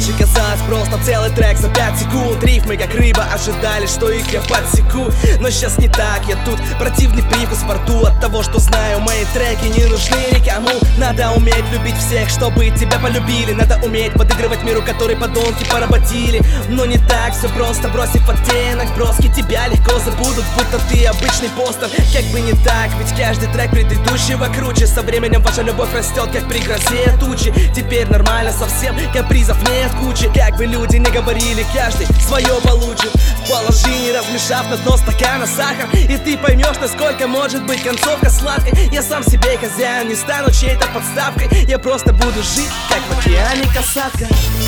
Раньше казалось просто целый трек за 5 секунд. Рифмы как рыба, ожидали, что их я подсеку. Но сейчас не так, я тут противный привкус во рту от того, что знаю, мои треки не нужны никому. Надо уметь любить всех, чтобы тебя полюбили. Надо уметь подыгрывать миру, который подонки поработили. Но не так все просто, бросив оттенок броски, тебя легко забудут, будто ты обычный постер. Как бы не так, ведь каждый трек предыдущего круче. Со временем ваша любовь растет, как при грозе тучи. Теперь нормально совсем, капризов нет кучи. Как бы люди не говорили, каждый свое получит. Положи, не размешав на дно стакана сахар, и ты поймешь, насколько может быть концовка сладкой. Я сам себе хозяин, не стану чьей-то подставкой. Я просто буду жить, как в океане касатка.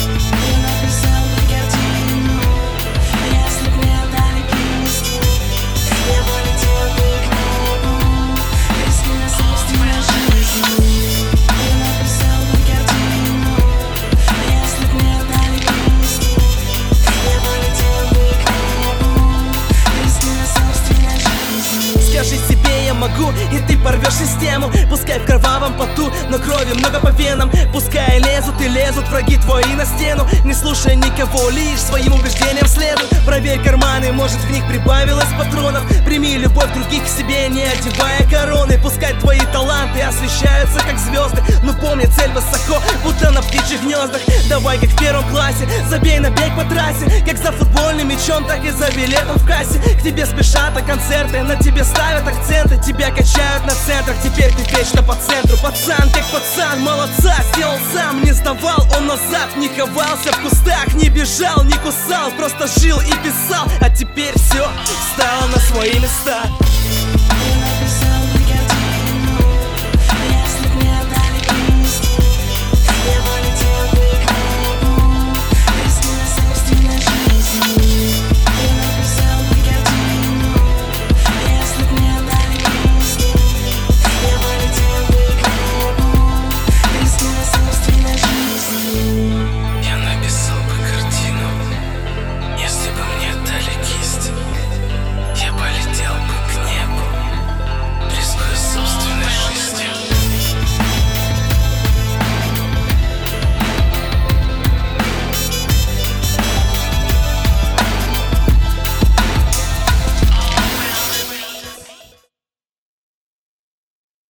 Скажи себе, я могу, и ты порвешь систему. Пускай в кровавом поту, но крови много по венам. Пускай лезут и лезут враги твои на стену. Не слушай никого, лишь своим убеждениям следуй. Проверь карманы, может в них прибавилось патронов. Прими любовь других к себе, не одевая короны. Пускай твои таланты освещаются как звезды, но помни, цель высоко, будто на птичьих гнездах. Давай как в первом классе, забей на бег по трассе. Как за футбольным мячом, так и за билетом в кассе. К тебе спешат на концерты, на тебе ставят акценты. Тебя качают на центрах, теперь ты вечно по центру. Пацан как пацан, молодца, сделал сам. Не сдавал он назад, не ховался в кустах. Не бежал, не кусал, просто жил и писал. А теперь все стало на свои места.